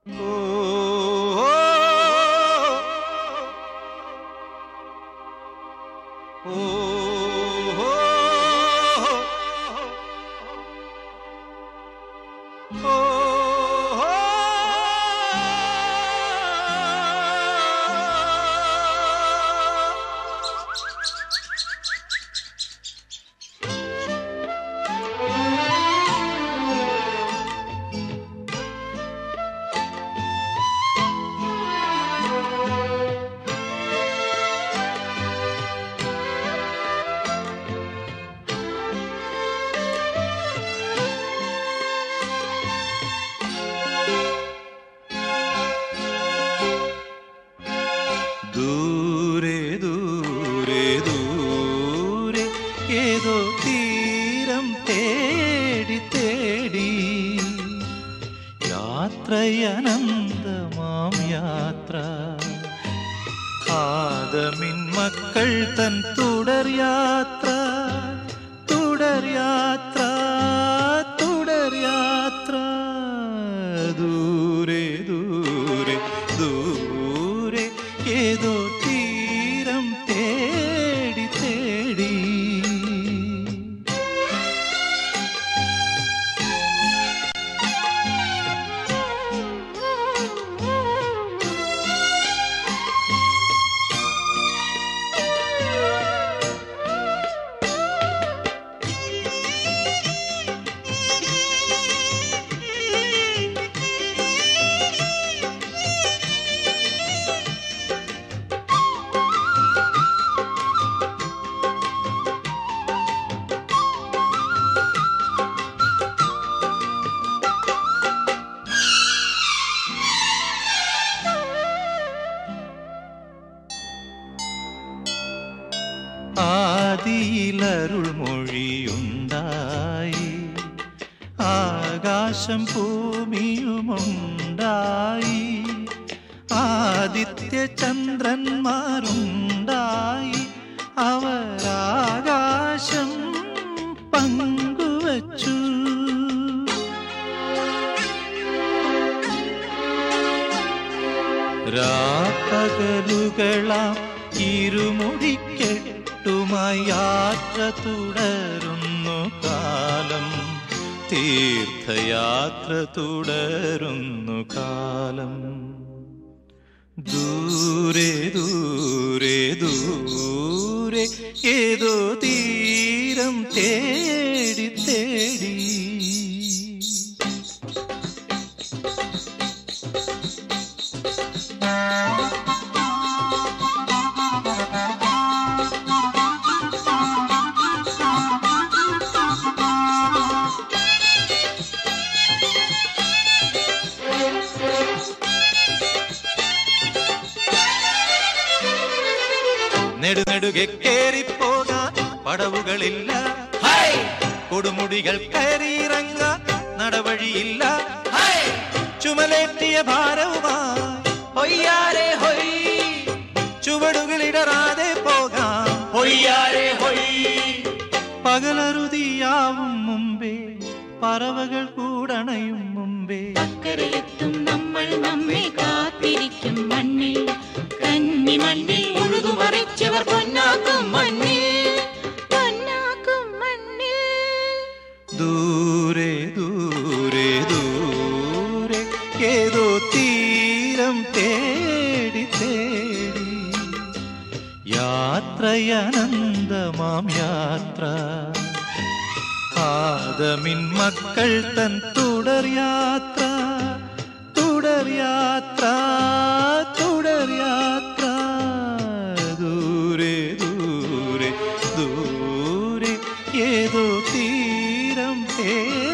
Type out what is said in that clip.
ദൂരെ ദൂരെ ദൂരെ ഏതോ തീരം തേടി തേടി യാത്രയനന്തമാം യാത്ര ആദമിൻ മക്കൾ തൻ തുടർ യാത്ര തുടർ യാത്ര തുടർ യാത്ര ദൂരെ ദൂരെ ദൂരെ ഏതോ തീരം തേടി തേടി ആദിയിലരുൾ മൊഴിയുണ്ടായി ആകാശം ഭൂമിയുമുണ്ടായി ആദിത്യ ചന്ദ്രന്മാരുണ്ടായി അവരാകാശം പങ്കുവച്ചു രാപ്പകലുകളാം ഇരുമുടിക്കെട്ടുമായി യാത്ര തുടരുന്നു കാലം തീർത്ഥയാത്ര തുടരുന്നു കാലം ദൂരെ ദൂരെ ദൂരെ ഏതോ തീരം തേടി തേടി നെടുനെടുകെ കേറിപ്പോകാൻ പടവുകളില്ല കൊടുമുടികൾ കയറിയിറങ്ങാൻ നടവഴിയില്ല ചുമലേറ്റിയ ഭാരവുമായി ചുവടുകളിടറാതെ പോകാം പകലറുതിയാവും മുമ്പേ പറവകൾ കൂടണയും മുമ്പേ അക്കരയെത്തും നമ്മൾ നമ്മെ കാത്തിരിക്കും മണ്ണിൽ കന്നി മണ്ണിൽ ഉഴുതുമറിച്ചവർ പൊന്നാക്കും മണ്ണിൽ പൊന്നാക്കും മണ്ണിൽ ദൂരെ ദൂരെ ദൂരെ ഏതോ തീരം തേടി തേടി യാത്രയനന്തമാം യാത്ര ആദമിൻ മക്കൾ തൻ തുടർ യാത്ര തുടർ യാത്ര തുടർ യാത്ര ദൂരെ ദൂരെ ദൂരെ ഏതോ തീരം